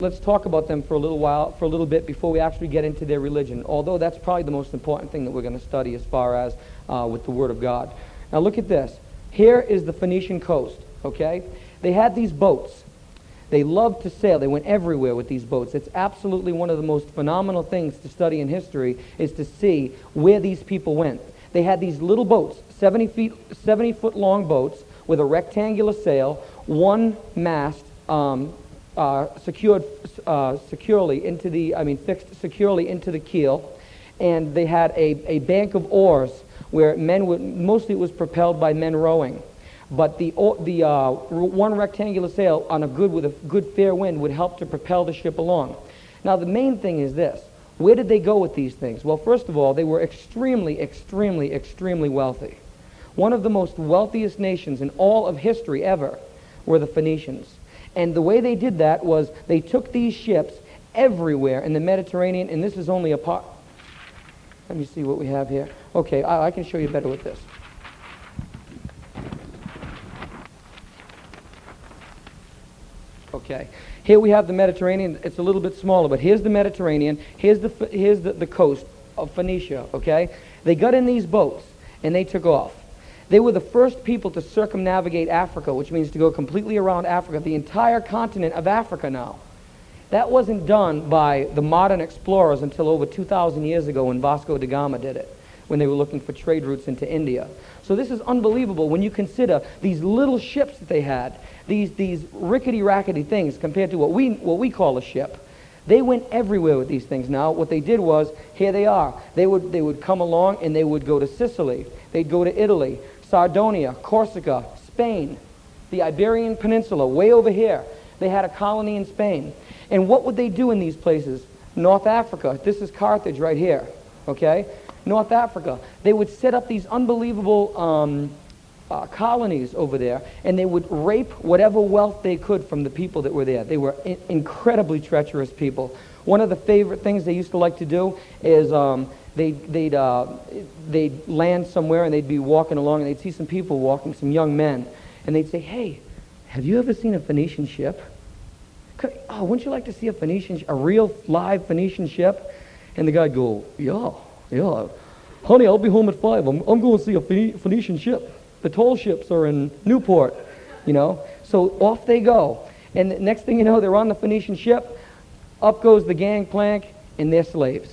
let's talk about them for a little bit before we actually get into their religion, although that's probably the most important thing that we're going to study as far as with the Word of God. Now look at this. Here is the Phoenician coast, okay? They had these boats. They loved to sail. They went everywhere with these boats. It's absolutely one of the most phenomenal things to study in history is to see where these people went. They had these little boats, 70-foot long boats with a rectangular sail, one mast securely into the, fixed securely into the keel, and they had a bank of oars where men would, mostly it was propelled by men rowing. But the one rectangular sail with a good fair wind would help to propel the ship along. Now the main thing is this. Where did they go with these things? Well, first of all, they were extremely, extremely, extremely wealthy. One of the most wealthiest nations in all of history ever were the Phoenicians. And the way they did that was they took these ships everywhere in the Mediterranean, and this is only a part. Let me see what we have here. Okay, I can show you better with this. Okay, here we have the Mediterranean. It's a little bit smaller, but here's the Mediterranean. Here's the coast of Phoenicia, okay? They got in these boats, and they took off. They were the first people to circumnavigate Africa, which means to go completely around Africa, the entire continent of Africa now. That wasn't done by the modern explorers until over 2,000 years ago when Vasco da Gama did it, when they were looking for trade routes into India. So this is unbelievable when you consider these little ships that they had, these rickety-rackety things compared to what we call a ship. They went everywhere with these things. Now, what they did was, here they are. They would come along and they would go to Sicily. They'd go to Italy, Sardinia, Corsica, Spain, the Iberian Peninsula, way over here. They had a colony in Spain. And what would they do in these places? North Africa. This is Carthage right here, okay? North Africa. They would set up these unbelievable colonies over there, and they would rape whatever wealth they could from the people that were there. They were incredibly treacherous people. One of the favorite things they used to like to do is they'd land somewhere and they'd be walking along and they'd see some people walking, some young men, and they'd say, "Hey, have you ever seen a Phoenician ship? Oh, wouldn't you like to see a real live Phoenician ship?" And the guy'd go, yeah, honey, I'll be home at 5. I'm going to see a Phoenician ship. The tall ships are in Newport, you know. So off they go. And the next thing you know, they're on the Phoenician ship. Up goes the gangplank, and they're slaves.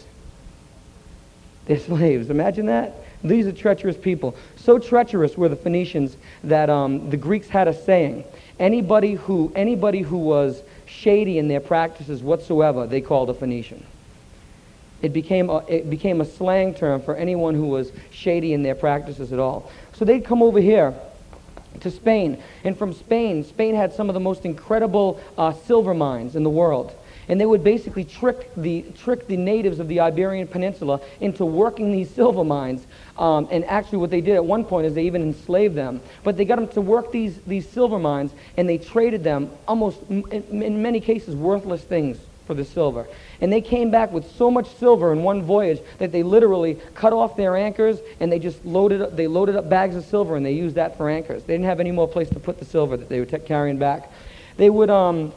They're slaves. Imagine that. These are treacherous people. So treacherous were the Phoenicians that the Greeks had a saying. Anybody who was shady in their practices whatsoever, they called a Phoenician. It became a slang term for anyone who was shady in their practices at all. So they'd come over here to Spain, and from Spain had some of the most incredible silver mines in the world. And they would basically trick the natives of the Iberian Peninsula into working these silver mines. And actually what they did at one point is they even enslaved them. But they got them to work these silver mines, and they traded them almost, in many cases, worthless things for the silver. And they came back with so much silver in one voyage that they literally cut off their anchors, and they just loaded up bags of silver, and they used that for anchors. They didn't have any more place to put the silver that they were carrying back. They would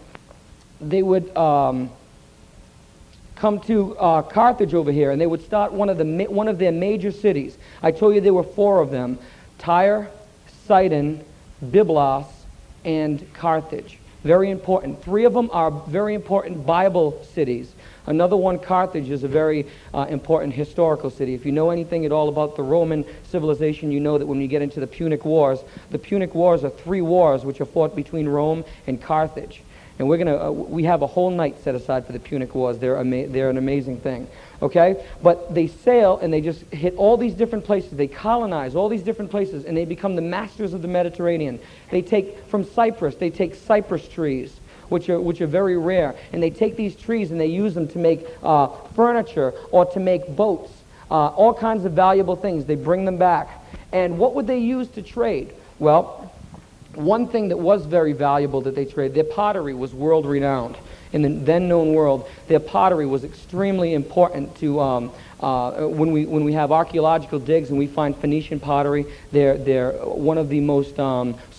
come to Carthage over here, and they would start one of their major cities. I told you there were 4 of them: Tyre, Sidon, Byblos, and Carthage. Very important. 3 of them are very important Bible cities. Another one, Carthage, is a very important historical city. If you know anything at all about the Roman civilization, you know that when you get into the Punic Wars are 3 wars which are fought between Rome and Carthage. And we have a whole night set aside for the Punic Wars. They're an amazing thing, okay? But they sail and they just hit all these different places. They colonize all these different places, and they become the masters of the Mediterranean. They take from Cyprus. They take cypress trees, which are very rare, and they take these trees and they use them to make furniture or to make boats, all kinds of valuable things. They bring them back, and what would they use to trade? Well, one thing that was very valuable that they traded, their pottery was world-renowned. In the then-known world, their pottery was extremely important to, when we have archaeological digs and we find Phoenician pottery, they're one of the most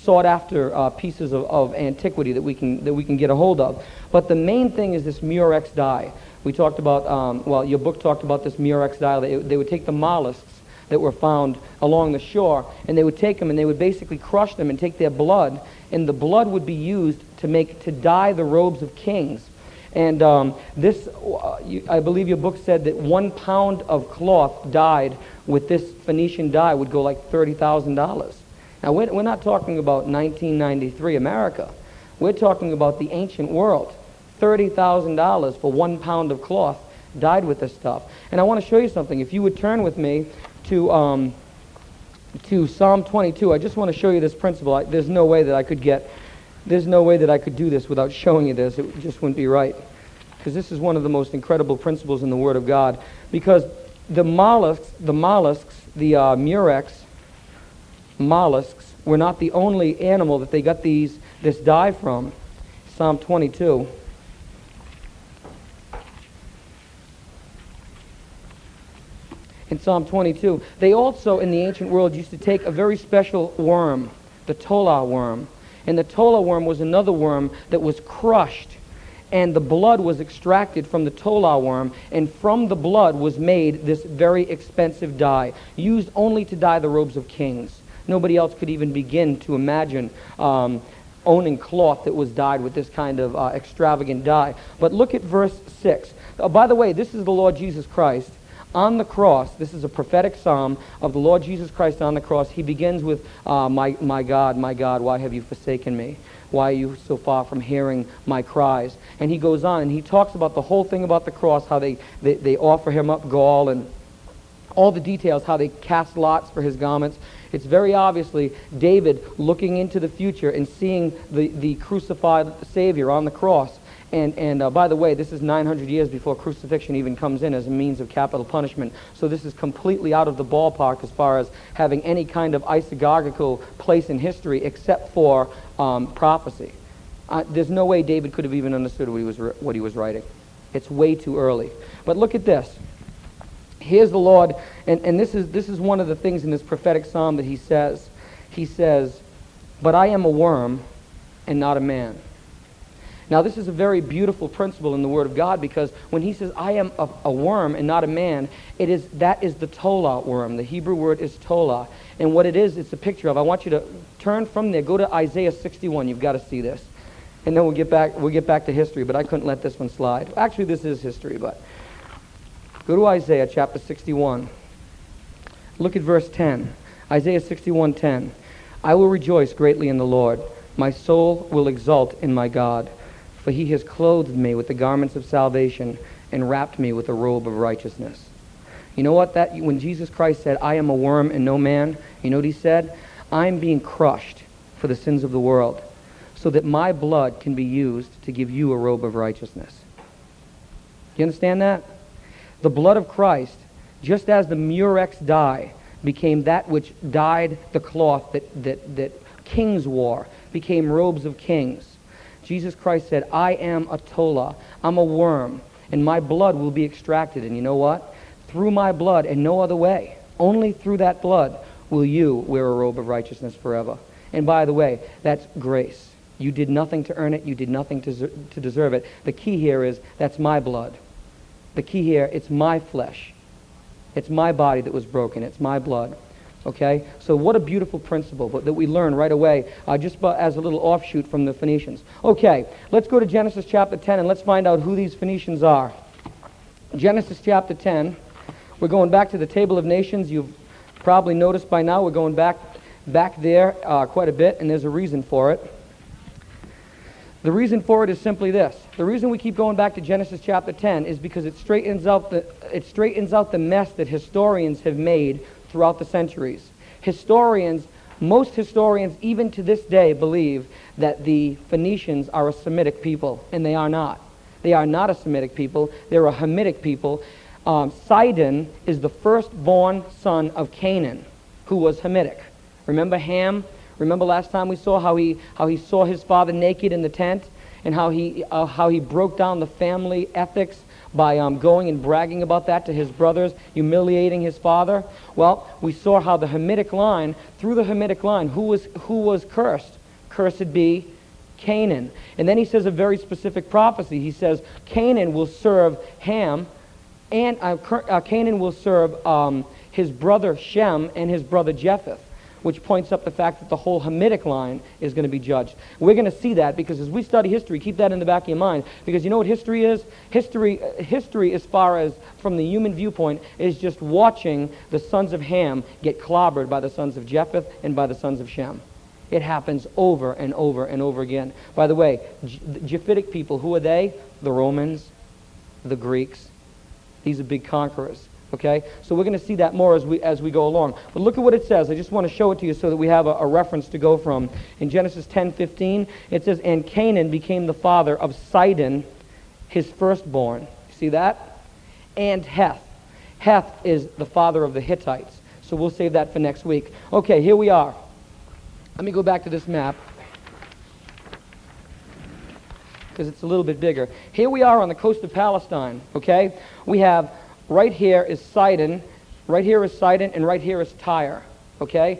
sought after pieces of antiquity that we can get a hold of. But the main thing is this Murex dye. We talked about, well, your book talked about this Murex dye. They would take the mollusks that were found along the shore, and they would take them and they would basically crush them and take their blood, and the blood would be used to dye the robes of kings. And I believe your book said that 1 pound of cloth dyed with this Phoenician dye would go like $30,000. Now, we're not talking about 1993 America. We're talking about the ancient world. $30,000 for 1 pound of cloth dyed with this stuff. And I want to show you something. If you would turn with me to Psalm 22, I just want to show you this principle. There's no way that I could do this without showing you this. It just wouldn't be right. Because this is one of the most incredible principles in the Word of God. Because the Murex mollusks were not the only animal that they got this dye from. Psalm 22. In Psalm 22, they also in the ancient world used to take a very special worm, the tola worm. And the tola worm was another worm that was crushed, and the blood was extracted from the tola worm, and from the blood was made this very expensive dye, used only to dye the robes of kings. Nobody else could even begin to imagine owning cloth that was dyed with this kind of extravagant dye. But look at verse 6. By the way, this is the Lord Jesus Christ on the cross. This is a prophetic psalm of the Lord Jesus Christ on the cross. He begins with, my God, why have you forsaken me? Why are you so far from hearing my cries? And he goes on and he talks about the whole thing about the cross, how they offer him up gall and all the details, how they cast lots for his garments. It's very obviously David looking into the future and seeing the crucified Savior on the cross. And by the way, this is 900 years before crucifixion even comes in as a means of capital punishment. So this is completely out of the ballpark as far as having any kind of isagogical place in history except for prophecy. There's no way David could have even understood what he was writing. It's way too early. But look at this. Here's the Lord, and this is one of the things in this prophetic psalm that he says. He says, "But I am a worm and not a man." Now, this is a very beautiful principle in the Word of God, because when he says, I am a worm and not a man, that is the tola worm. The Hebrew word is tola. And what it is, it's a picture of. I want you to turn from there, go to Isaiah 61. You've got to see this. And then we'll get back to history, but I couldn't let this one slide. Actually, this is history, but go to Isaiah chapter 61. Look at verse 10. Isaiah 61:10. I will rejoice greatly in the Lord. My soul will exult in my God. For he has clothed me with the garments of salvation and wrapped me with a robe of righteousness. You know what? When Jesus Christ said, I am a worm and no man, you know what he said? I'm being crushed for the sins of the world, so that my blood can be used to give you a robe of righteousness. You understand that? The blood of Christ, just as the Murex dye became that which dyed the cloth that kings wore, became robes of kings. Jesus Christ said, I am a tola, I'm a worm, and my blood will be extracted. And you know what? Through my blood and no other way, only through that blood will you wear a robe of righteousness forever. And by the way, that's grace. You did nothing to earn it. You did nothing to deserve it. The key here is, that's my blood. The key here, it's my flesh. It's my body that was broken. It's my blood. Okay? So what a beautiful principle that we learn right away, just as a little offshoot from the Phoenicians. Okay, let's go to Genesis chapter 10 and let's find out who these Phoenicians are. Genesis chapter 10. We're going back to the Table of Nations. You've probably noticed by now we're going back there quite a bit, and there's a reason for it. The reason for it is simply this. The reason we keep going back to Genesis chapter 10 is because it straightens out the mess that historians have made throughout the centuries. Most historians, even to this day, believe that the Phoenicians are a Semitic people, and they are not. They are not a Semitic people. They're a Hamitic people. Sidon is the firstborn son of Canaan, who was Hamitic. Remember Ham? Remember last time we saw how he saw his father naked in the tent, and how he broke down the family ethics by going and bragging about that to his brothers, humiliating his father. Well, we saw how the Hamitic line, through the Hamitic line, who was cursed? Cursed be Canaan. And then he says a very specific prophecy. He says Canaan will serve Ham, and Canaan will serve his brother Shem and his brother Japheth, which points up the fact that the whole Hamitic line is going to be judged. We're going to see that because as we study history, keep that in the back of your mind, because you know what history is? History, as far as from the human viewpoint, is just watching the sons of Ham get clobbered by the sons of Japheth and by the sons of Shem. It happens over and over and over again. By the way, the Japhetic people, who are they? The Romans, the Greeks. These are big conquerors. Okay, so we're going to see that more as we go along. But look at what it says. I just want to show it to you so that we have a reference to go from. In Genesis 10:15, it says, "And Canaan became the father of Sidon, his firstborn." See that? And Heth. Heth is the father of the Hittites. So we'll save that for next week. Okay, here we are. Let me go back to this map, because it's a little bit bigger. Here we are on the coast of Palestine. Okay, we have right here is Sidon, and right here is Tyre. Okay,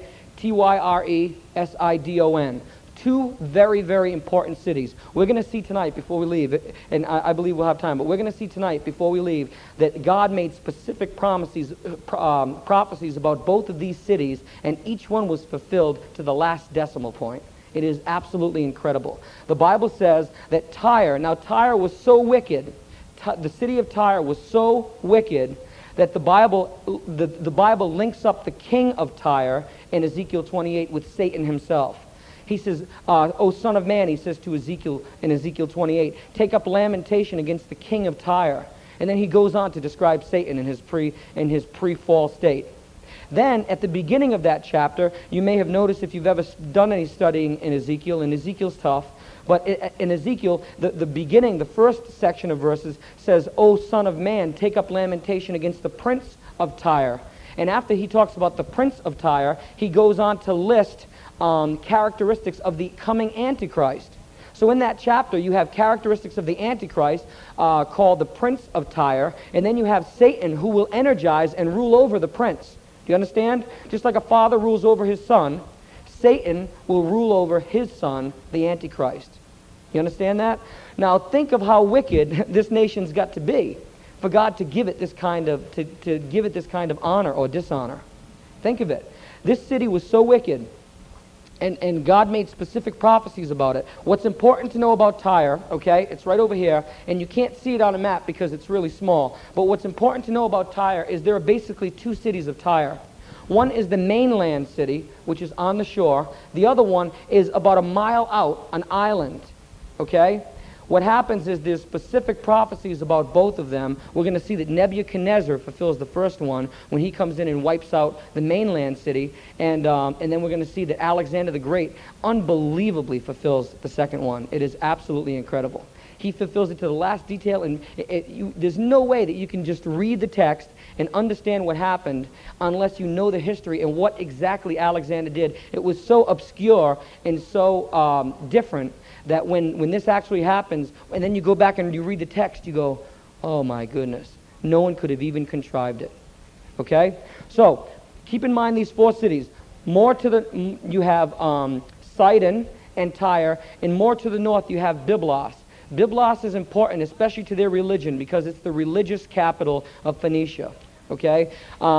Tyresidon. Two very, very important cities. We're going to see tonight before we leave, and I believe we'll have time, but we're going to see tonight before we leave that God made specific prophecies about both of these cities, and each one was fulfilled to the last decimal point. It is absolutely incredible. The Bible says that Tyre was so wicked, the city of Tyre was so wicked that the Bible links up the king of Tyre in Ezekiel 28 with Satan himself. He says, "O son of man," he says to Ezekiel in Ezekiel 28, "take up lamentation against the king of Tyre." And then he goes on to describe Satan in his pre-fall state. Then, at the beginning of that chapter, you may have noticed if you've ever done any studying in Ezekiel, and Ezekiel's tough, but in Ezekiel, the beginning, the first section of verses says, "O son of man, take up lamentation against the prince of Tyre." And after he talks about the prince of Tyre, he goes on to list characteristics of the coming Antichrist. So in that chapter, you have characteristics of the Antichrist called the prince of Tyre, and then you have Satan, who will energize and rule over the prince. Do you understand? Just like a father rules over his son, Satan will rule over his son, the Antichrist. You understand that? Now think of how wicked this nation's got to be for God to give it this kind of to give it this kind of honor or dishonor. Think of it. This city was so wicked, and God made specific prophecies about it. What's important to know about Tyre, okay, it's right over here, and you can't see it on a map because it's really small, but what's important to know about Tyre is there are basically two cities of Tyre. One is the mainland city, which is on the shore. The other one is about a mile out, an island, okay? What happens is there's specific prophecies about both of them. We're going to see that Nebuchadnezzar fulfills the first one when he comes in and wipes out the mainland city, and then we're going to see that Alexander the Great unbelievably fulfills the second one. It is absolutely incredible. He fulfills it to the last detail, and there's no way that you can just read the text and understand what happened unless you know the history and what exactly Alexander did. It was so obscure and so different that when this actually happens, and then you go back and you read the text, you go, oh my goodness, no one could have even contrived it. Okay? So, keep in mind these four cities. More to the, you have Sidon and Tyre, and more to the north you have Byblos. Byblos is important, especially to their religion, because it's the religious capital of Phoenicia. Okay?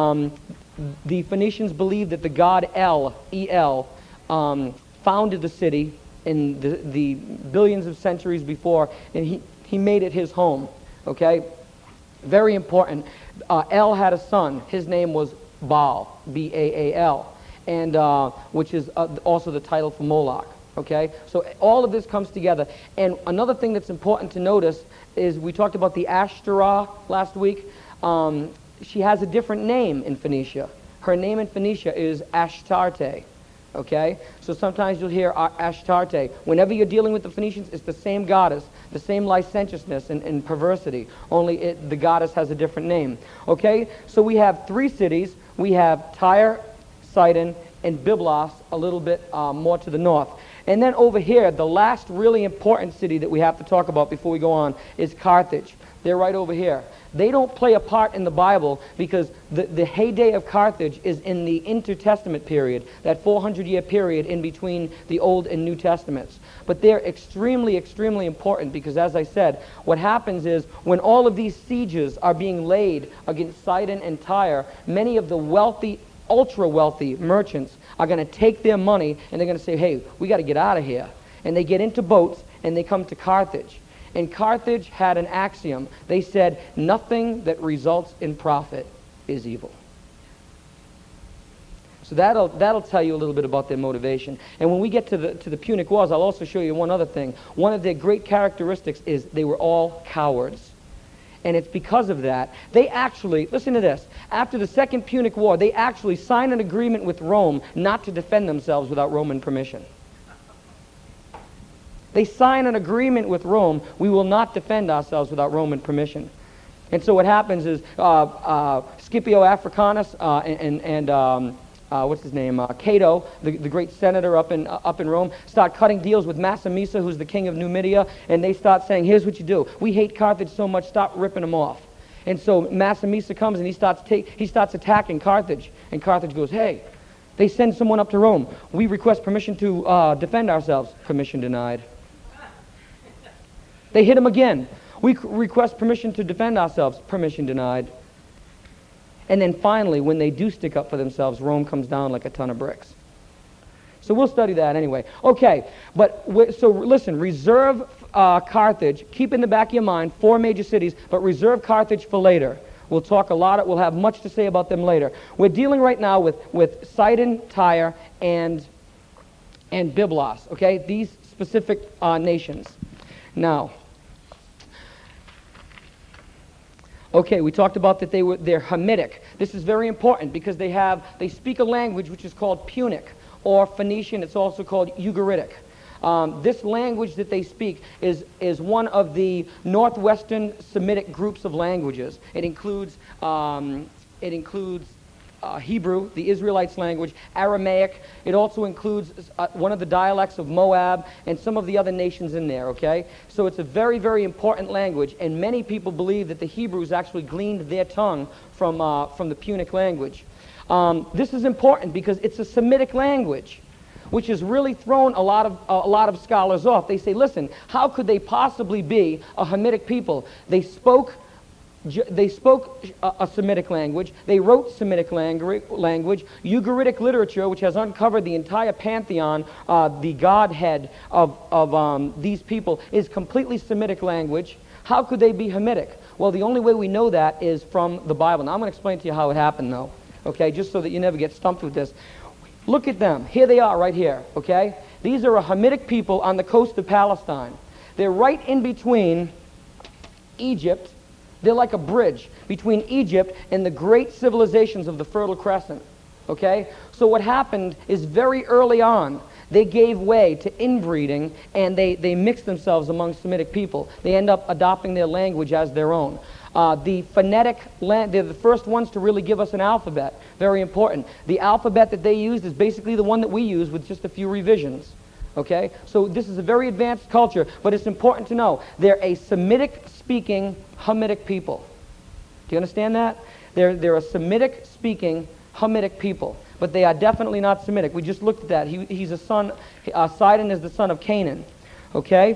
The Phoenicians believed that the god El, E-L, founded the city in the billions of centuries before, and he made it his home. Okay? Very important. El had a son. His name was Baal, B-A-A-L, and which is also the title for Moloch. Okay? So all of this comes together. And another thing that's important to notice is we talked about the Ashtoreth last week. She has a different name in Phoenicia. Her name in Phoenicia is Ashtarte. Okay? So sometimes you'll hear Ashtarte. Whenever you're dealing with the Phoenicians, it's the same goddess, the same licentiousness and perversity, only the goddess has a different name. Okay? So we have three cities. We have Tyre, Sidon, and Byblos a little bit more to the north. And then over here, the last really important city that we have to talk about before we go on is Carthage. They're right over here. They don't play a part in the Bible because the heyday of Carthage is in the intertestament period, that 400-year period in between the Old and New Testaments. But they're extremely, extremely important because, as I said, what happens is when all of these sieges are being laid against Sidon and Tyre, many of the wealthy, ultra-wealthy merchants are going to take their money and they're going to say, hey, we got to get out of here. And they get into boats and they come to Carthage. And Carthage had an axiom. They said, nothing that results in profit is evil. So that'll tell you a little bit about their motivation. And when we get to the Punic Wars, I'll also show you one other thing. One of their great characteristics is they were all cowards. And it's because of that, they actually, listen to this, after the Second Punic War, they actually signed an agreement with Rome not to defend themselves without Roman permission. They sign an agreement with Rome, we will not defend ourselves without Roman permission. And so what happens is Scipio Africanus and what's his name, Cato, the great senator up in Rome, start cutting deals with Massinissa, who's the king of Numidia, and they start saying, here's what you do. We hate Carthage so much, stop ripping them off. And so Massinissa comes and he starts attacking Carthage. And Carthage goes, hey, they send someone up to Rome. We request permission to defend ourselves. Permission denied. They hit him again. We request permission to defend ourselves. Permission denied. And then finally, when they do stick up for themselves, Rome comes down like a ton of bricks. So we'll study that anyway. Okay, so listen, reserve Carthage. Keep in the back of your mind 4 major cities, but reserve Carthage for later. We'll talk a lot. We'll have much to say about them later. We're dealing right now with Sidon, Tyre, and Byblos. Okay, these specific nations. Now, okay, we talked about that they're Hamitic. This is very important because they speak a language which is called Punic, or Phoenician. It's also called Ugaritic. This language that they speak is one of the northwestern Semitic groups of languages. It includes Hebrew, the Israelites' language, Aramaic. It also includes one of the dialects of Moab and some of the other nations in there, okay? So it's a very, very important language, and many people believe that the Hebrews actually gleaned their tongue from the Punic language. This is important because it's a Semitic language, which has really thrown a lot of scholars off. They say, listen, how could they possibly be a Hamitic people? They spoke a Semitic language. They wrote Semitic language. Ugaritic literature, which has uncovered the entire pantheon, the godhead of these people, is completely Semitic language. How could they be Hamitic? Well, the only way we know that is from the Bible. Now, I'm going to explain to you how it happened, though, okay, just so that you never get stumped with this. Look at them. Here they are right here, okay? These are a Hamitic people on the coast of Palestine. They're right in between Egypt. They're like a bridge between Egypt and the great civilizations of the Fertile Crescent, okay? So what happened is very early on, they gave way to inbreeding and they mixed themselves among Semitic people. They end up adopting their language as their own. The phonetic, they're the first ones to really give us an alphabet. Very important. The alphabet that they used is basically the one that we use with just a few revisions. Okay? So this is a very advanced culture, but it's important to know they're a Semitic-speaking Hamitic people. Do you understand that? They're a Semitic-speaking Hamitic people, but they are definitely not Semitic. We just looked at that. He's a son, Sidon is the son of Canaan. Okay?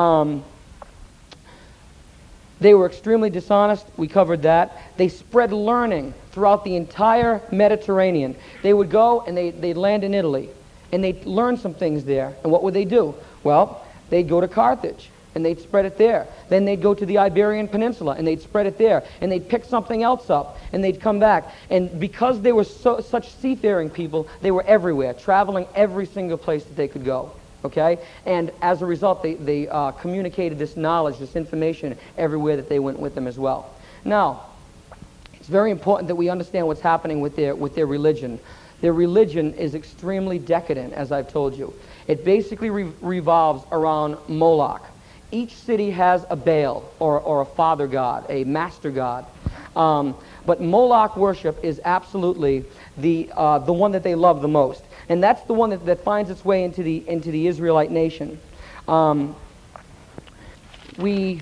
They were extremely dishonest. We covered that. They spread learning throughout the entire Mediterranean. They would go and they'd land in Italy. And they'd learn some things there. And what would they do? Well, they'd go to Carthage, and they'd spread it there. Then they'd go to the Iberian Peninsula, and they'd spread it there. And they'd pick something else up, and they'd come back. And because they were such seafaring people, they were everywhere, traveling every single place that they could go. Okay? And as a result, they communicated this knowledge, this information, everywhere that they went with them as well. Now, it's very important that we understand what's happening with their religion. Their religion is extremely decadent, as I've told you. It basically revolves around Moloch. Each city has a Baal, or a father god, a master god. But Moloch worship is absolutely the one that they love the most. And that's the one that finds its way into the Israelite nation. We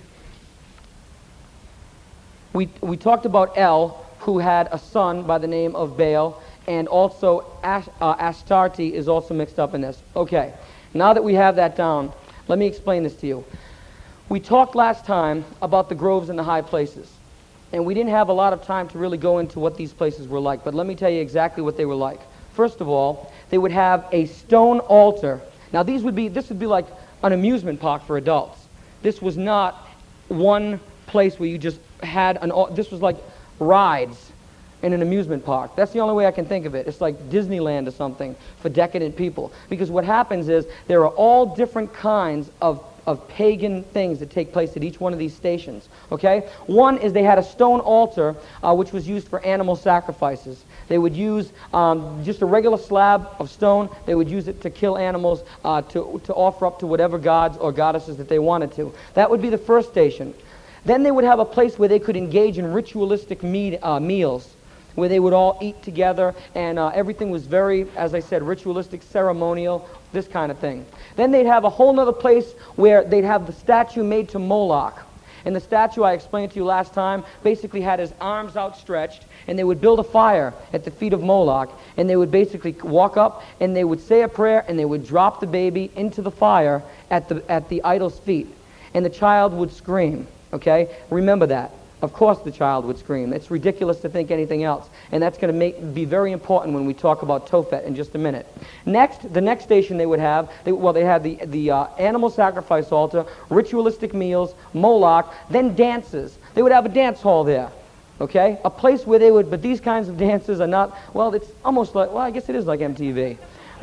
talked about El, who had a son by the name of Baal, and also Astarte is also mixed up in this. Okay, now that we have that down, let me explain this to you. We talked last time about the groves and the high places, and we didn't have a lot of time to really go into what these places were like, but let me tell you exactly what they were like. First of all, they would have a stone altar. Now this would be like an amusement park for adults. This was not one place where you just had this was like rides in an amusement park. That's the only way I can think of it. It's like Disneyland or something for decadent people. Because what happens is there are all different kinds of pagan things that take place at each one of these stations. Okay? One is they had a stone altar which was used for animal sacrifices. They would use just a regular slab of stone. They would use it to kill animals to offer up to whatever gods or goddesses that they wanted to. That would be the first station. Then they would have a place where they could engage in ritualistic meals, where they would all eat together, and everything was very, as I said, ritualistic, ceremonial, this kind of thing. Then they'd have a whole other place where they'd have the statue made to Moloch. And the statue, I explained to you last time, basically had his arms outstretched, and they would build a fire at the feet of Moloch, and they would basically walk up, and they would say a prayer, and they would drop the baby into the fire at the idol's feet. And the child would scream, okay? Remember that. Of course the child would scream. It's ridiculous to think anything else. And that's going to be very important when we talk about Tophet in just a minute. Next, the next station they would have, they had the animal sacrifice altar, ritualistic meals, Moloch, then dances. They would have a dance hall there. Okay? A place where they would, but these kinds of dances are not, well, it's almost like, well, I guess it is like MTV.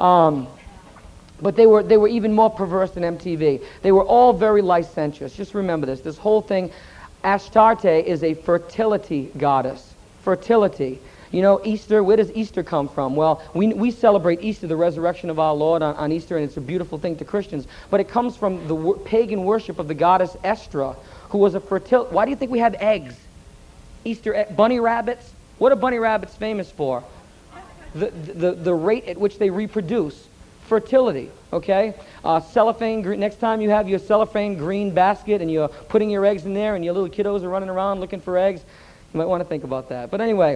But they were even more perverse than MTV. They were all very licentious. Just remember this. This whole thing, Astarte is a fertility goddess. Fertility. You know, Easter, where does Easter come from? Well, we celebrate Easter, the resurrection of our Lord on Easter, and it's a beautiful thing to Christians. But it comes from the pagan worship of the goddess Estra, who was a fertility. Why do you think we have eggs? Easter bunny rabbits? What are bunny rabbits famous for? The rate at which they reproduce. Fertility, okay? Cellophane, next time you have your cellophane green basket and you're putting your eggs in there and your little kiddos are running around looking for eggs, you might want to think about that. But anyway,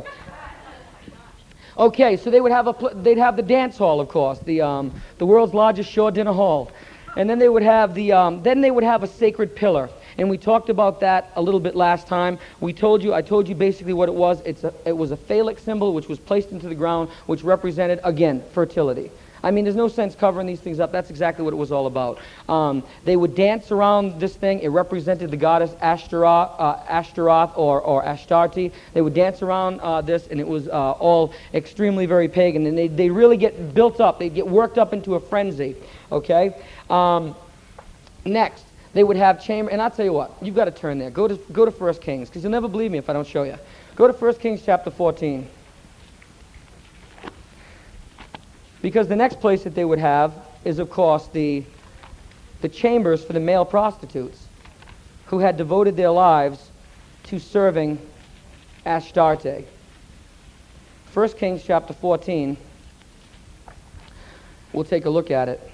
okay, so they'd have the dance hall, of course, the world's largest shore dinner hall, and then they would have a sacred pillar. And we talked about that a little bit last time. I told you basically what it was. It was a phallic symbol which was placed into the ground, which represented, again, fertility. I mean, there's no sense covering these things up. That's exactly what it was all about. They would dance around this thing. It represented the goddess Ashtaroth or Astarte. They would dance around this, and it was all extremely very pagan. And they really get built up. They'd get worked up into a frenzy. Okay? Next, they would have chamber. And I'll tell you what. You've got to turn there. Go to 1 Kings, because you'll never believe me if I don't show you. Go to 1 Kings chapter 14. Because the next place that they would have is, of course, the chambers for the male prostitutes who had devoted their lives to serving Astarte. 1 Kings chapter 14, we'll take a look at it.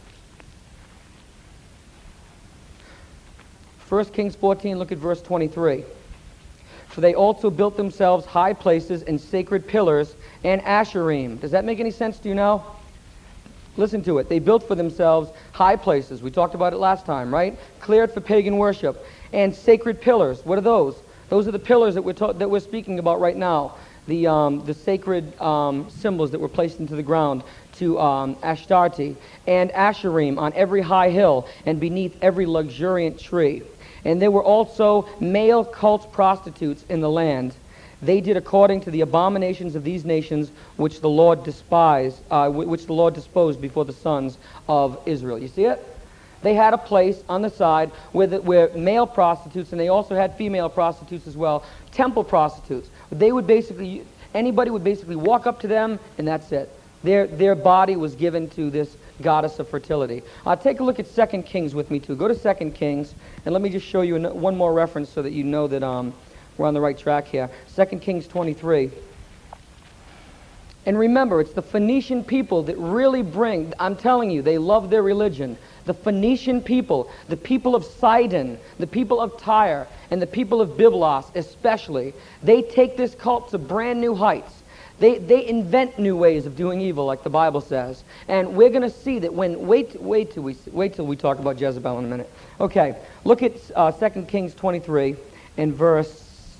1 Kings 14, look at verse 23. For they also built themselves high places and sacred pillars and Asherim. Does that make any sense to you now? Listen to it. They built for themselves high places. We talked about it last time, right? Cleared for pagan worship. And sacred pillars. What are those? Those are the pillars that we're speaking about right now. The sacred symbols that were placed into the ground to Astarte. And Asherim on every high hill and beneath every luxuriant tree. And there were also male cult prostitutes in the land. They did according to the abominations of these nations, which the Lord disposed before the sons of Israel. You see it? They had a place on the side where male prostitutes, and they also had female prostitutes as well, temple prostitutes. Anybody would basically walk up to them, and that's it. Their body was given to this goddess of fertility. Take a look at 2 Kings with me too. Go to 2 Kings, and let me just show you one more reference so that you know that we're on the right track here. 2 Kings 23. And remember, it's the Phoenician people that really bring, I'm telling you, they love their religion. The Phoenician people, the people of Sidon, the people of Tyre, and the people of Byblos especially, they take this cult to brand new heights. They invent new ways of doing evil, like the Bible says. And we're going to see that when, wait till we talk about Jezebel in a minute. Okay, look at 2 Kings 23 and verse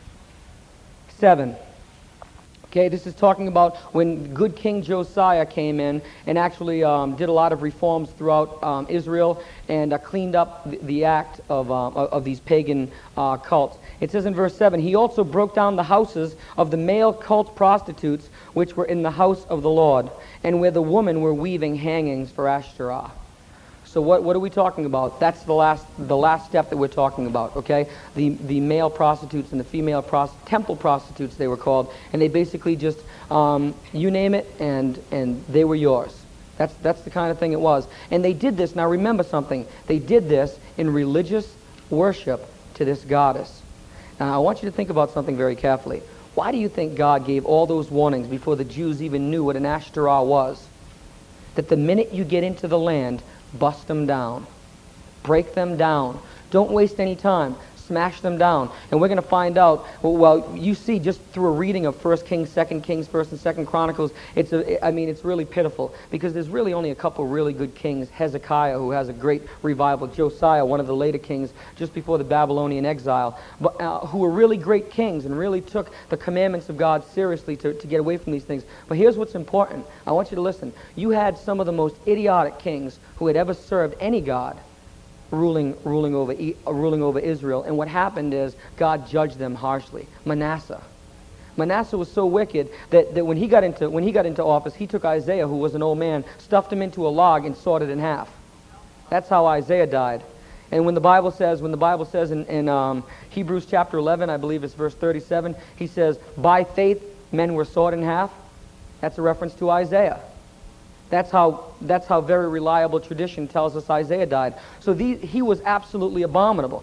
7. Okay, this is talking about when good King Josiah came in and actually did a lot of reforms throughout Israel and cleaned up the act of these pagan cults. It says in verse 7, he also broke down the houses of the male cult prostitutes which were in the house of the Lord, and where the women were weaving hangings for Ashtoreth. So what are we talking about? That's the last step that we're talking about, okay? The male prostitutes and the female temple prostitutes, they were called, and they basically just, you name it, and they were yours. That's the kind of thing it was. And they did this, now remember something, they did this in religious worship to this goddess. Now I want you to think about something very carefully. Why do you think God gave all those warnings before the Jews even knew what an Ashtoreth was? That the minute you get into the land, bust them down. Break them down. Don't waste any time. Smash them down. And we're going to find out, well, you see just through a reading of 1 Kings, 2 Kings, 1 and 2 Chronicles, it's really pitiful because there's really only a couple really good kings. Hezekiah, who has a great revival. Josiah, one of the later kings just before the Babylonian exile, but who were really great kings and really took the commandments of God seriously to get away from these things. But here's what's important. I want you to listen. You had some of the most idiotic kings who had ever served any god ruling over Israel, and what happened is God judged them harshly. Manasseh was so wicked that when he got into office, he took Isaiah, who was an old man, stuffed him into a log and sawed it in half. That's how Isaiah died. And when the Bible says in Hebrews chapter 11, I believe it's verse 37, he says, by faith men were sawed in half. That's a reference to Isaiah. That's how very reliable tradition tells us Isaiah died. So he was absolutely abominable.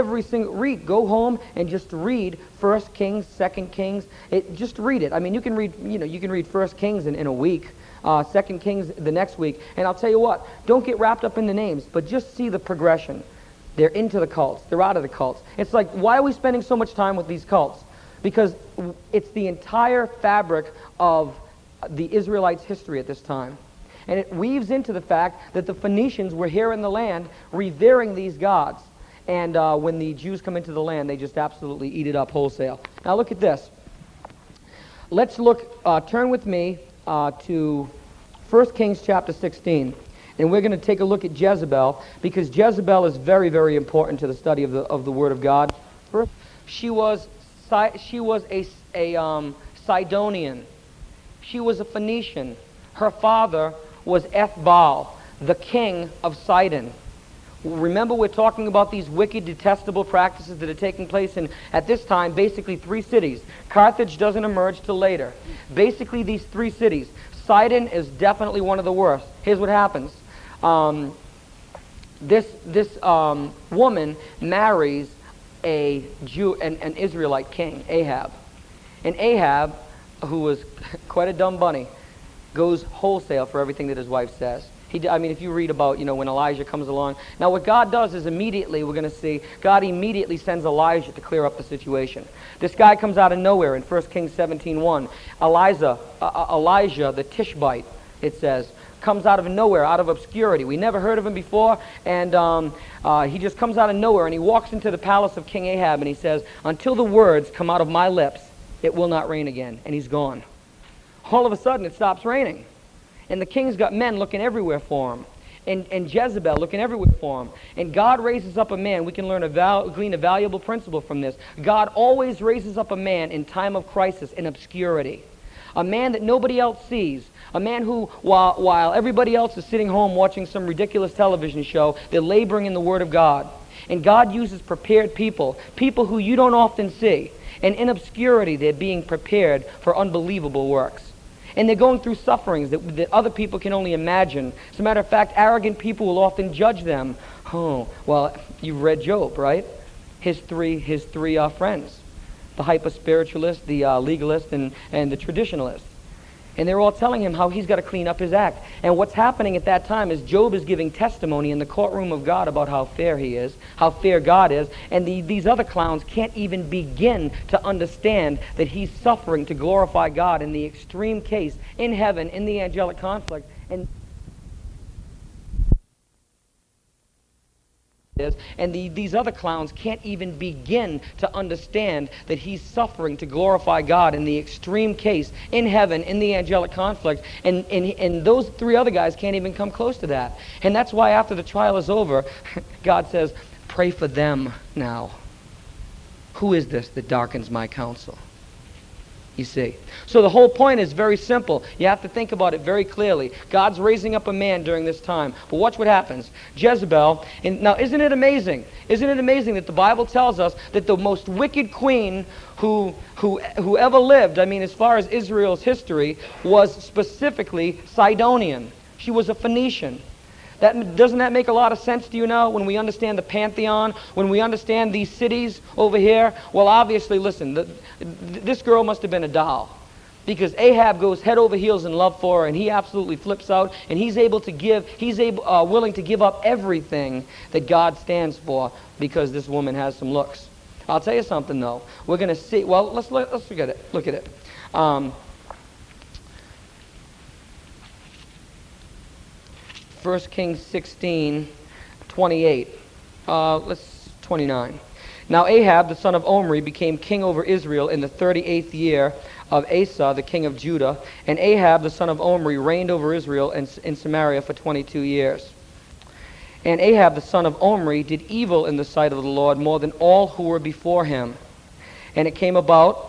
Go home and just read 1 Kings, 2 Kings. Just read it. I mean, you can read 1 Kings in a week, 2 Kings the next week. And I'll tell you what, don't get wrapped up in the names, but just see the progression. They're into the cults. They're out of the cults. It's like, why are we spending so much time with these cults? Because it's the entire fabric of the Israelites' history at this time. And it weaves into the fact that the Phoenicians were here in the land revering these gods. And when the Jews come into the land, they just absolutely eat it up wholesale. Now look at this. Let's turn with me to 1 Kings chapter 16. And we're going to take a look at Jezebel, because Jezebel is very, very important to the study of the Word of God. First, she was a Sidonian. She was a Phoenician. Her father was Ethbaal, the king of Sidon. Remember, we're talking about these wicked, detestable practices that are taking place in, at this time, basically 3 cities. Carthage doesn't emerge till later. Basically, these 3 cities. Sidon is definitely one of the worst. Here's what happens. This woman marries an Israelite king, Ahab. And Ahab, who was quite a dumb bunny, goes wholesale for everything that his wife says. If you read about, when Elijah comes along. Now what God does is immediately, we're going to see, God immediately sends Elijah to clear up the situation. This guy comes out of nowhere in 1 Kings 17:1. Elijah, the Tishbite, it says, comes out of nowhere, out of obscurity. We never heard of him before, and he just comes out of nowhere, and he walks into the palace of King Ahab, and he says, until the words come out of my lips, it will not rain again. And he's gone. All of a sudden, it stops raining. And the king's got men looking everywhere for him. And Jezebel looking everywhere for him. And God raises up a man. We can glean a valuable principle from this. God always raises up a man in time of crisis, in obscurity. A man that nobody else sees. A man who, while everybody else is sitting home watching some ridiculous television show, they're laboring in the Word of God. And God uses prepared people who you don't often see. And in obscurity, they're being prepared for unbelievable works. And they're going through sufferings that other people can only imagine. As a matter of fact, arrogant people will often judge them. Oh, well, you've read Job, right? His three friends. The hyper-spiritualist, the legalist, and the traditionalist. And they're all telling him how he's got to clean up his act. And what's happening at that time is Job is giving testimony in the courtroom of God about how fair he is, how fair God is. And these other clowns can't even begin to understand that he's suffering to glorify God in the extreme case, in heaven, in the angelic conflict. And these other clowns can't even begin to understand that he's suffering to glorify God in the extreme case, in heaven, in the angelic conflict. And those three other guys can't even come close to that. And that's why after the trial is over, God says, pray for them now. Who is this that darkens my counsel? You see. So the whole point is very simple. You have to think about it very clearly. God's raising up a man during this time. But watch what happens. Jezebel, and now isn't it amazing? Isn't it amazing that the Bible tells us that the most wicked queen who ever lived, I mean as far as Israel's history, was specifically Sidonian. She was a Phoenician. Doesn't that make a lot of sense to you now when we understand the pantheon, when we understand these cities over here? Well, obviously, listen, this girl must have been a doll, because Ahab goes head over heels in love for her, and he absolutely flips out, and he's willing to give up everything that God stands for because this woman has some looks. I'll tell you something though. We're going to see. Well, let's look at it. Look at it. 1 Kings 16:28. 29. Now Ahab, the son of Omri, became king over Israel in the 38th year of Asa, the king of Judah. And Ahab, the son of Omri, reigned over Israel in Samaria for 22 years. And Ahab, the son of Omri, did evil in the sight of the Lord more than all who were before him. And it came about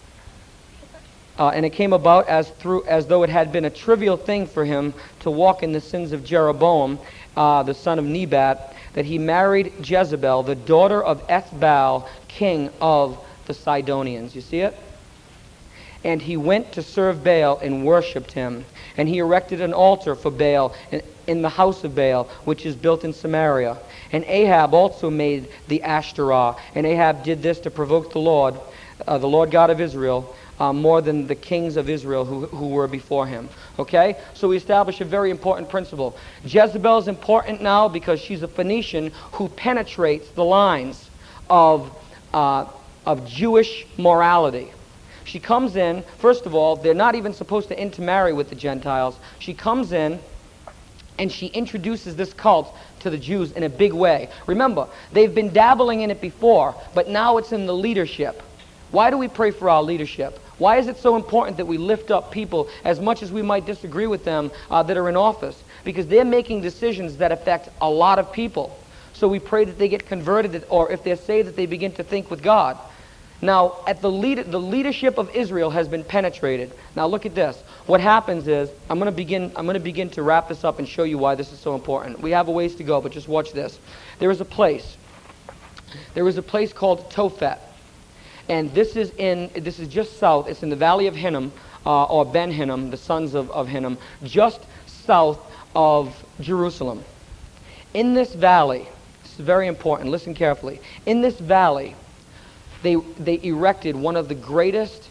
as though it had been a trivial thing for him to walk in the sins of Jeroboam, the son of Nebat, that he married Jezebel, the daughter of Ethbaal, king of the Sidonians. You see it? And he went to serve Baal and worshipped him. And he erected an altar for Baal in the house of Baal, which is built in Samaria. And Ahab also made the Ashtoreth. And Ahab did this to provoke the Lord God of Israel, more than the kings of Israel who were before him. Okay? So we establish a very important principle. Jezebel is important now because she's a Phoenician who penetrates the lines of Jewish morality. She comes in, first of all, they're not even supposed to intermarry with the Gentiles. She comes in and she introduces this cult to the Jews in a big way. Remember, they've been dabbling in it before, but now it's in the leadership. Why do we pray for our leadership? Why is it so important that we lift up people, as much as we might disagree with them, that are in office? Because they're making decisions that affect a lot of people. So we pray that they get converted, or if they're saved, that they begin to think with God. Now, the leadership of Israel has been penetrated. Now look at this. What happens is, I'm going to begin to wrap this up and show you why this is so important. We have a ways to go, but just watch this. There is a place called Tophet. And this is just south. It's in the valley of Hinnom, or Ben Hinnom, the sons of Hinnom, just south of Jerusalem. In this valley, this is very important, listen carefully. In this valley, they erected one of the greatest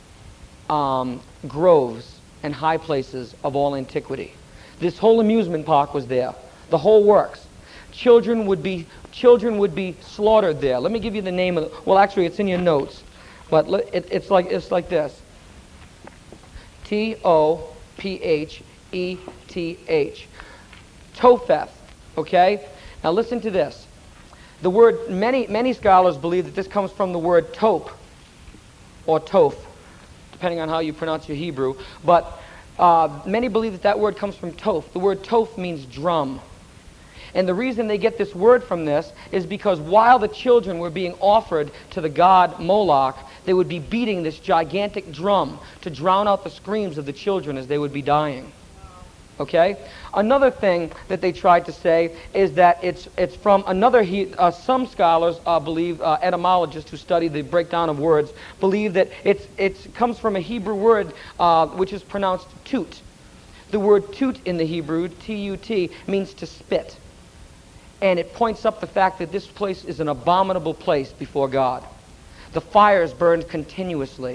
groves and high places of all antiquity. This whole amusement park was there, the whole works. Children would be slaughtered there. Let me give you the name of it. Well, actually, it's in your notes, but it's like this. T-O-P-H-E-T-H. Topheth. Okay. Now listen to this. The word, many scholars believe that this comes from the word top or toph, depending on how you pronounce your Hebrew. But many believe that word comes from toph. The word toph means drum. And the reason they get this word from this is because while the children were being offered to the god Moloch, they would be beating this gigantic drum to drown out the screams of the children as they would be dying. Okay? Another thing that they tried to say is that it's from another, some scholars believe, etymologists who study the breakdown of words, believe that it comes from a Hebrew word which is pronounced tut. The word tut in the Hebrew, T-U-T, means to spit. And it points up the fact that this place is an abominable place before God. The fires burned continuously.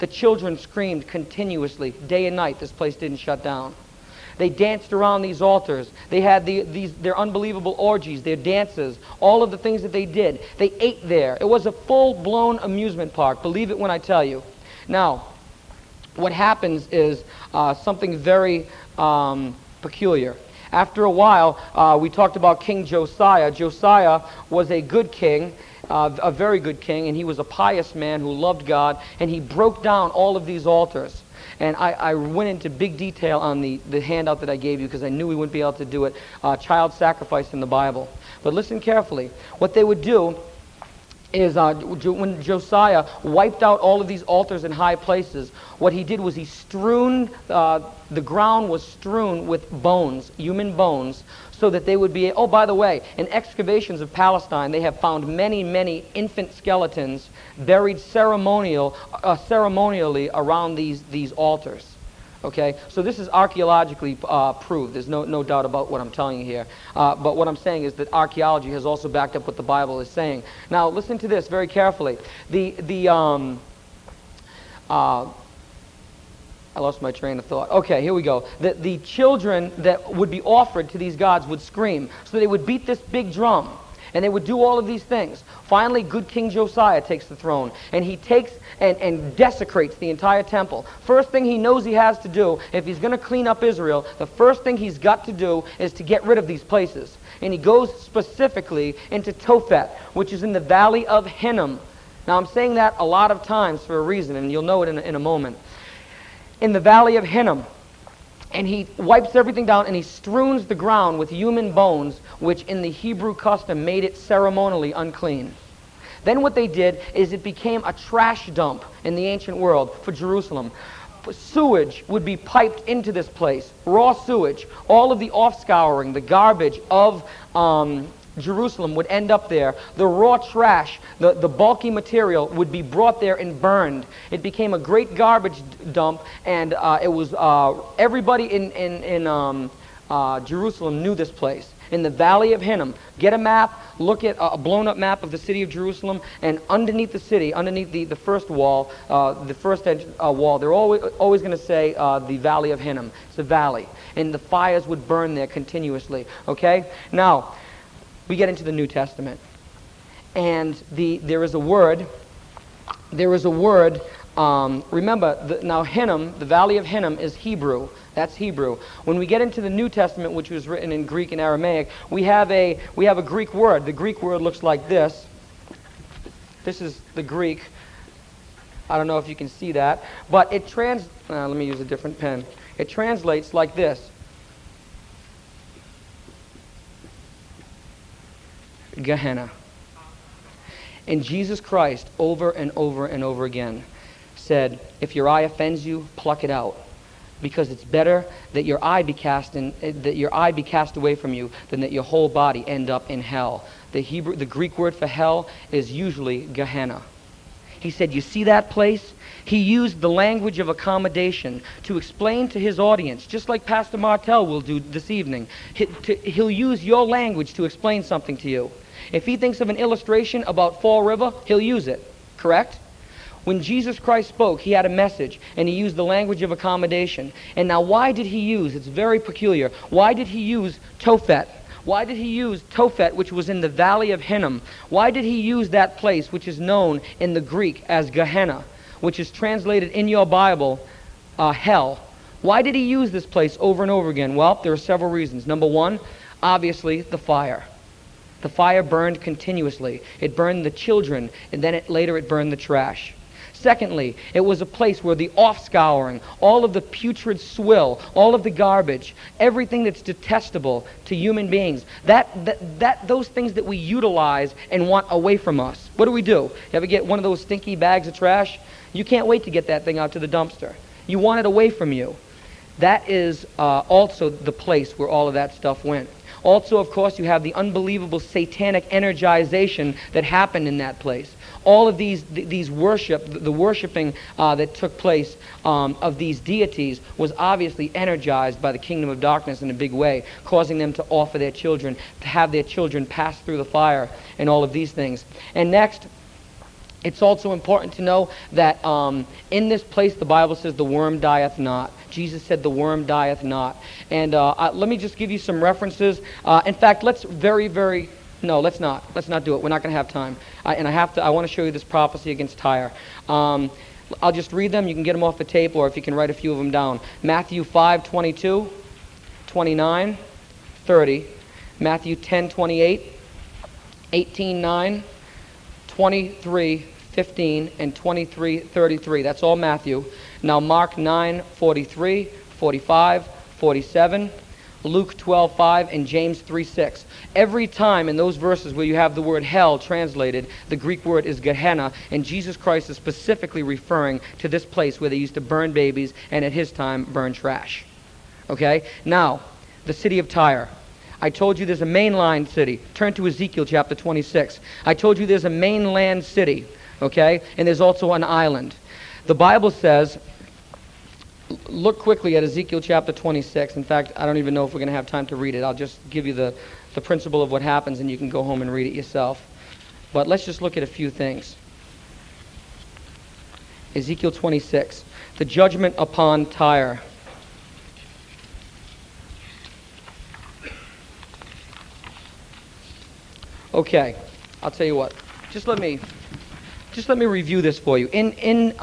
The children screamed continuously. Day and night, this place didn't shut down. They danced around these altars. They had their unbelievable orgies, their dances, all of the things that they did. They ate there. It was a full-blown amusement park. Believe it when I tell you. Now, what happens is something very peculiar. After a while, we talked about King Josiah. Josiah was a good king, a very good king, and he was a pious man who loved God, and he broke down all of these altars. And I went into big detail on the handout that I gave you because I knew we wouldn't be able to do it, child sacrifice in the Bible. But listen carefully. What they would do is when Josiah wiped out all of these altars in high places, what he did was he the ground was strewn with bones, human bones, so that they would be, oh, by the way, in excavations of Palestine, they have found many, many infant skeletons buried ceremonially around these altars. Okay, so this is archaeologically proved. There's no doubt about what I'm telling you here. But what I'm saying is that archaeology has also backed up what the Bible is saying. Now, listen to this very carefully. I lost my train of thought. Okay, here we go. The children that would be offered to these gods would scream. So they would beat this big drum. And they would do all of these things. Finally, good King Josiah takes the throne. And he takes and desecrates the entire temple. First thing he knows he has to do, if he's going to clean up Israel, the first thing he's got to do is to get rid of these places. And he goes specifically into Tophet, which is in the valley of Hinnom. Now, I'm saying that a lot of times for a reason, and you'll know it in a moment. In the valley of Hinnom. And he wipes everything down and he strews the ground with human bones, which in the Hebrew custom made it ceremonially unclean. Then what they did is it became a trash dump in the ancient world for Jerusalem. Sewage would be piped into this place, raw sewage. All of the offscouring, the garbage of Jerusalem would end up there. The raw trash, the bulky material would be brought there and burned. It became a great garbage dump, and it was everybody in Jerusalem knew this place. In the valley of Hinnom. Get a map, look at a blown up map of the city of Jerusalem, and underneath the city, underneath the first wall, the first wall, they're always going to say the valley of Hinnom. It's a valley. And the fires would burn there continuously. Okay? Now, we get into the New Testament. And there is a word, remember, now Hinnom, the valley of Hinnom is Hebrew. That's Hebrew. When we get into the New Testament, which was written in Greek and Aramaic, we have a Greek word. The Greek word looks like this. This is the Greek. I don't know if you can see that. But it let me use a different pen. It translates like this. Gehenna. And Jesus Christ, over and over and over again, said, if your eye offends you, pluck it out. Because it's better that your eye be cast away from you than that your whole body end up in hell. The Greek word for hell is usually Gehenna. He said, you see that place? He used the language of accommodation to explain to his audience, just like Pastor Martell will do this evening. He'll use your language to explain something to you. If he thinks of an illustration about Fall River, he'll use it. Correct? When Jesus Christ spoke, he had a message, and he used the language of accommodation. And now why did he use, it's very peculiar, why did he use Tophet? Why did he use Tophet, which was in the valley of Hinnom? Why did he use that place, which is known in the Greek as Gehenna, which is translated in your Bible, hell? Why did he use this place over and over again? Well, there are several reasons. Number one, obviously, the fire. The fire burned continuously. It burned the children, and then later it burned the trash. Secondly, it was a place where the offscouring, all of the putrid swill, all of the garbage, everything that's detestable to human beings, those things that we utilize and want away from us. What do? You ever get one of those stinky bags of trash? You can't wait to get that thing out to the dumpster. You want it away from you. That is also the place where all of that stuff went. Also, of course, you have the unbelievable satanic energization that happened in that place. All of these worshiping that took place of these deities was obviously energized by the kingdom of darkness in a big way, causing them to offer their children, to have their children pass through the fire and all of these things. And next, It's also important to know that in this place, the Bible says the worm dieth not. Jesus said the worm dieth not. And let me just give you some references. In fact, let's no, let's not. Let's not do it. We're not going to have time. I want to show you this prophecy against Tyre. I'll just read them. You can get them off the tape, or if you can write a few of them down. Matthew 5:22, 29, 30. Matthew 10:28, 18:9, 23:15, and 23:33. That's all Matthew. Now Mark 9:43, 45, 47, Luke 12:5, and James 3:6. Every time in those verses where you have the word hell translated, the Greek word is Gehenna, and Jesus Christ is specifically referring to this place where they used to burn babies and at his time burn trash. Okay? Now, the city of Tyre. I told you there's a mainline city. Turn to Ezekiel chapter 26. I told you there's a mainland city, okay? And there's also an island. The Bible says, look quickly at Ezekiel chapter 26. In fact, I don't even know if we're going to have time to read it. I'll just give you the principle of what happens, and you can go home and read it yourself. But let's just look at a few things. Ezekiel 26, the judgment upon Tyre. Okay, I'll tell you what. Just let me review this for you. In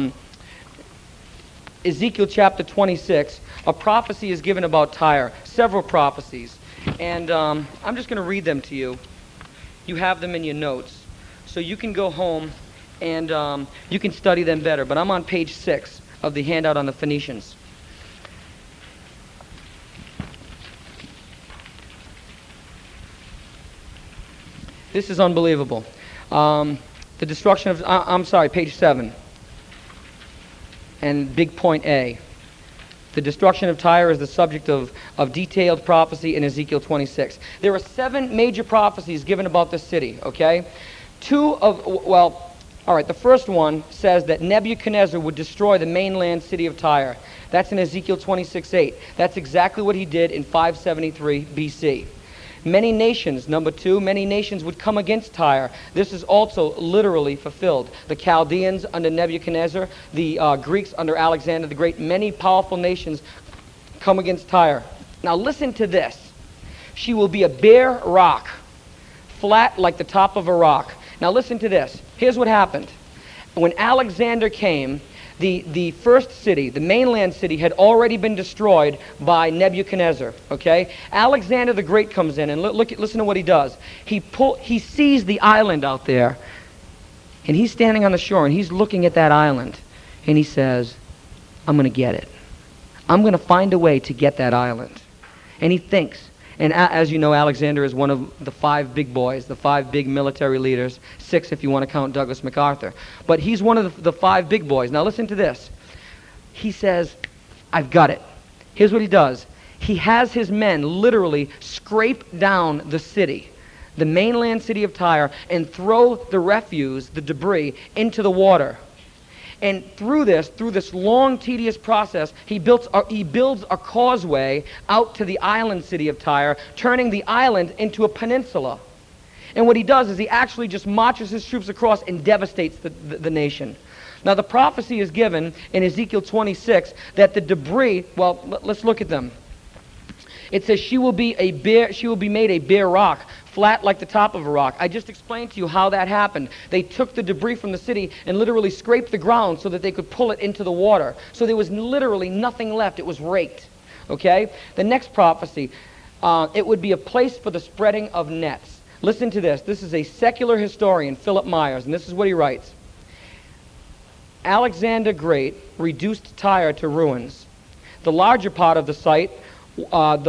Ezekiel chapter 26, a prophecy is given about Tyre. Several prophecies, and I'm just going to read them to you. You have them in your notes, so you can go home and you can study them better. But I'm on page 6 of the handout on the Phoenicians. This is unbelievable. The destruction of, I'm sorry, page 7. And big point A. The destruction of Tyre is the subject of detailed prophecy in Ezekiel 26. There are 7 major prophecies given about this city, okay? The first one says that Nebuchadnezzar would destroy the mainland city of Tyre. That's in Ezekiel 26:8. That's exactly what he did in 573 BC. Many nations, number 2, many nations would come against Tyre. This is also literally fulfilled. The Chaldeans under Nebuchadnezzar, the Greeks under Alexander the Great, many powerful nations come against Tyre. Now listen to this. She will be a bare rock, flat like the top of a rock. Now listen to this. Here's what happened. When Alexander came, the first city, the mainland city, had already been destroyed by Nebuchadnezzar. Okay, Alexander the Great comes in and listen to what he does. He sees the island out there, and he's standing on the shore and he's looking at that island, and he says, "I'm going to get it. I'm going to find a way to get that island." And he thinks. And as you know, Alexander is one of the 5 big boys, the 5 big military leaders, 6 if you want to count Douglas MacArthur. But he's one of the 5 big boys. Now listen to this. He says, "I've got it." Here's what he does. He has his men literally scrape down the city, the mainland city of Tyre, and throw the refuse, the debris, into the water. And through this long, tedious process, he builds a causeway out to the island city of Tyre, turning the island into a peninsula. And what he does is he actually just marches his troops across and devastates the nation. Now the prophecy is given in Ezekiel 26 that the debris, well, let's look at them. It says she will be made a bare rock, flat like the top of a rock. I just explained to you how that happened. They took the debris from the city and literally scraped the ground so that they could pull it into the water. So there was literally nothing left. It was raked. Okay? The next prophecy, it would be a place for the spreading of nets. Listen to this. This is a secular historian, Philip Myers, and this is what he writes. Alexander Great reduced Tyre to ruins. The larger part of the site of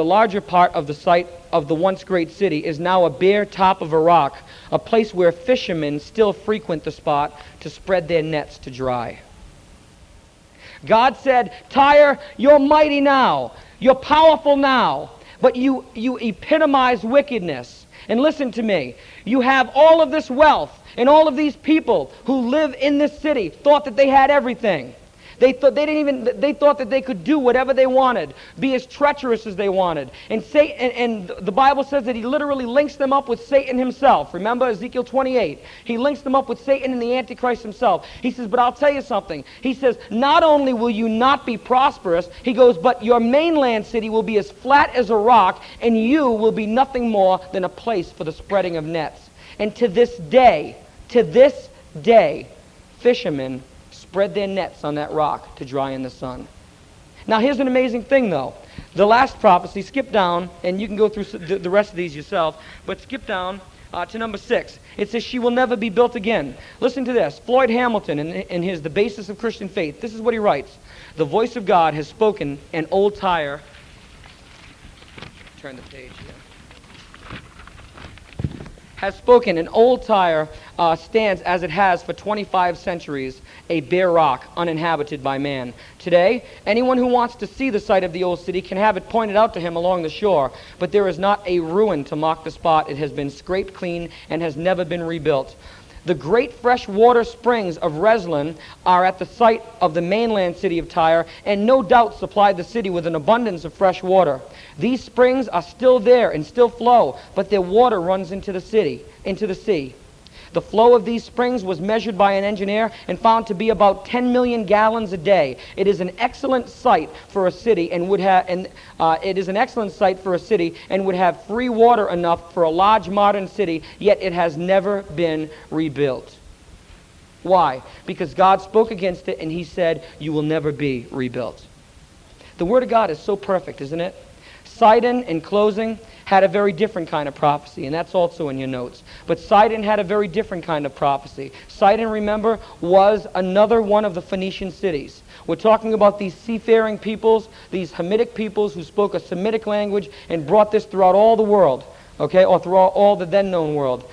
the once great city is now a bare top of a rock, a place where fishermen still frequent the spot to spread their nets to dry. God said, "Tyre, you're mighty now, you're powerful now, but you epitomize wickedness. And listen to me, you have all of this wealth, and all of these people who live in this city thought that they had everything. They thought that they could do whatever they wanted, be as treacherous as they wanted. And the Bible says that he literally links them up with Satan himself. Remember Ezekiel 28? He links them up with Satan and the Antichrist himself. He says, but I'll tell you something. He says, not only will you not be prosperous, he goes, but your mainland city will be as flat as a rock, and you will be nothing more than a place for the spreading of nets. And to this day, fishermen spread their nets on that rock to dry in the sun. Now here's an amazing thing though. The last prophecy, skip down, and you can go through the rest of these yourself, but skip down to number 6. It says, she will never be built again. Listen to this. Floyd Hamilton, in his The Basis of Christian Faith, this is what he writes. The voice of God has spoken an old Tyre. Turn the page here. Has spoken an old Tyre stands as it has for 25 centuries, a bare rock uninhabited by man. Today, anyone who wants to see the site of the old city can have it pointed out to him along the shore, but there is not a ruin to mark the spot. It has been scraped clean and has never been rebuilt. The great fresh water springs of Reslan are at the site of the mainland city of Tyre, and no doubt supplied the city with an abundance of fresh water. These springs are still there and still flow, but their water runs into the sea. The flow of these springs was measured by an engineer and found to be about 10 million gallons a day. It is an excellent site for a city and would have free water enough for a large modern city, yet it has never been rebuilt. Why? Because God spoke against it and he said, you will never be rebuilt. The Word of God is so perfect, isn't it? Sidon, in closing, had a very different kind of prophecy, and that's also in your notes. But Sidon had a very different kind of prophecy. Sidon, remember, was another one of the Phoenician cities. We're talking about these seafaring peoples, these Hamitic peoples who spoke a Semitic language and brought this throughout all the world, okay, or throughout all the then-known world.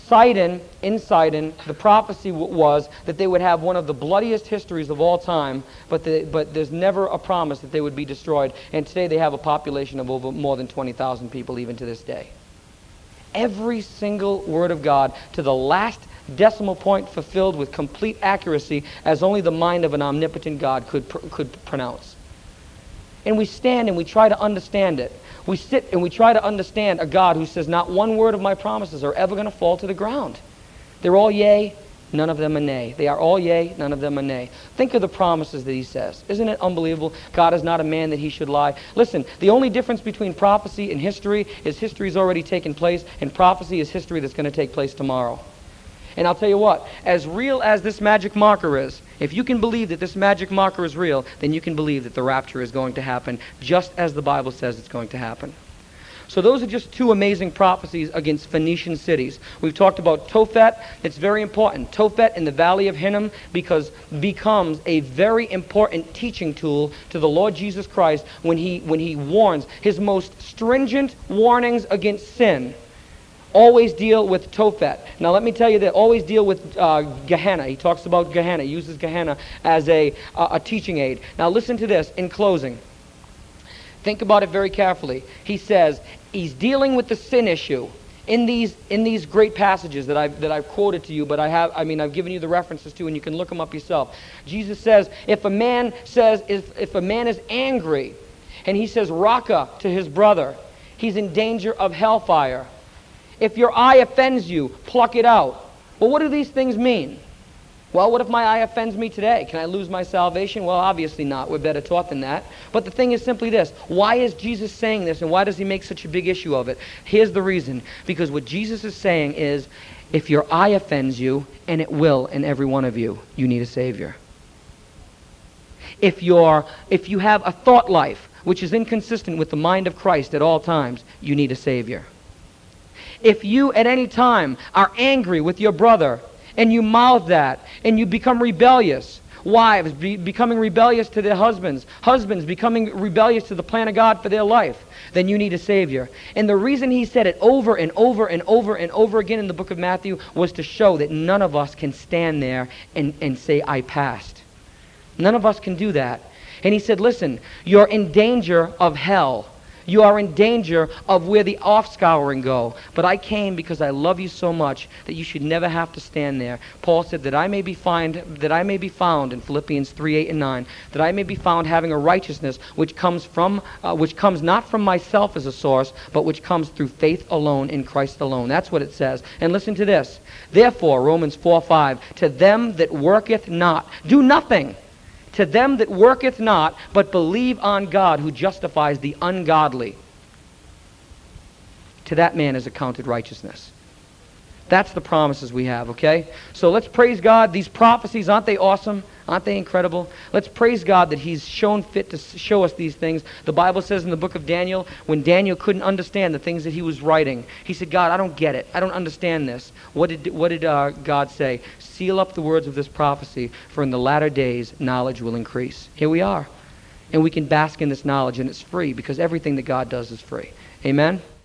In Sidon, the prophecy was that they would have one of the bloodiest histories of all time, but there's never a promise that they would be destroyed. And today they have a population of over more than 20,000 people even to this day. Every single word of God to the last decimal point fulfilled with complete accuracy as only the mind of an omnipotent God could pronounce. And we stand and we try to understand it. We sit and we try to understand a God who says not one word of my promises are ever going to fall to the ground. They're all yea, none of them are nay. They are all yea, none of them are nay. Think of the promises that he says. Isn't it unbelievable? God is not a man that he should lie. Listen, the only difference between prophecy and history is history's already taken place, and prophecy is history that's going to take place tomorrow. And I'll tell you what, as real as this magic marker is, if you can believe that this magic marker is real, then you can believe that the rapture is going to happen just as the Bible says it's going to happen. So those are just two amazing prophecies against Phoenician cities. We've talked about Tophet. It's very important. Tophet in the Valley of Hinnom becomes a very important teaching tool to the Lord Jesus Christ when he warns. His most stringent warnings against sin always deal with Tophet. Now let me tell you that always deal with Gehenna. He talks about Gehenna. He uses Gehenna as a teaching aid. Now listen to this in closing. Think about it very carefully. He says he's dealing with the sin issue in these great passages that I've quoted to you, but I've given you the references to, and you can look them up yourself. Jesus says if a man is angry and he says raka to his brother, he's in danger of hellfire. If your eye offends you, pluck it out. Well, what do these things mean? Well, what if my eye offends me today? Can I lose my salvation? Well, obviously not. We're better taught than that. But the thing is simply this. Why is Jesus saying this, and why does he make such a big issue of it? Here's the reason. Because what Jesus is saying is, if your eye offends you, and it will in every one of you, you need a Savior. If you have a thought life which is inconsistent with the mind of Christ at all times, you need a Savior. If you at any time are angry with your brother and you mouth that and you become rebellious, wives becoming rebellious to their husbands, husbands becoming rebellious to the plan of God for their life, then you need a Savior. And the reason he said it over and over and over and over again in the book of Matthew was to show that none of us can stand there and say, I passed. None of us can do that. And he said, listen, you're in danger of hell. You are in danger of where the offscouring go. But I came because I love you so much that you should never have to stand there. Paul said that I may be found in Philippians 3:8 and 9, that I may be found having a righteousness which comes not from myself as a source, but which comes through faith alone in Christ alone. That's what it says. And listen to this. Therefore, Romans 4:5, to them that worketh not, do nothing. To them that worketh not, but believe on God who justifies the ungodly, to that man is accounted righteousness. That's the promises we have, okay? So let's praise God. These prophecies, aren't they awesome? Aren't they incredible? Let's praise God that He's shown fit to show us these things. The Bible says in the book of Daniel, when Daniel couldn't understand the things that he was writing, he said, God, I don't get it. I don't understand this. What did God say? Seal up the words of this prophecy, for in the latter days knowledge will increase. Here we are. And we can bask in this knowledge, and it's free, because everything that God does is free. Amen?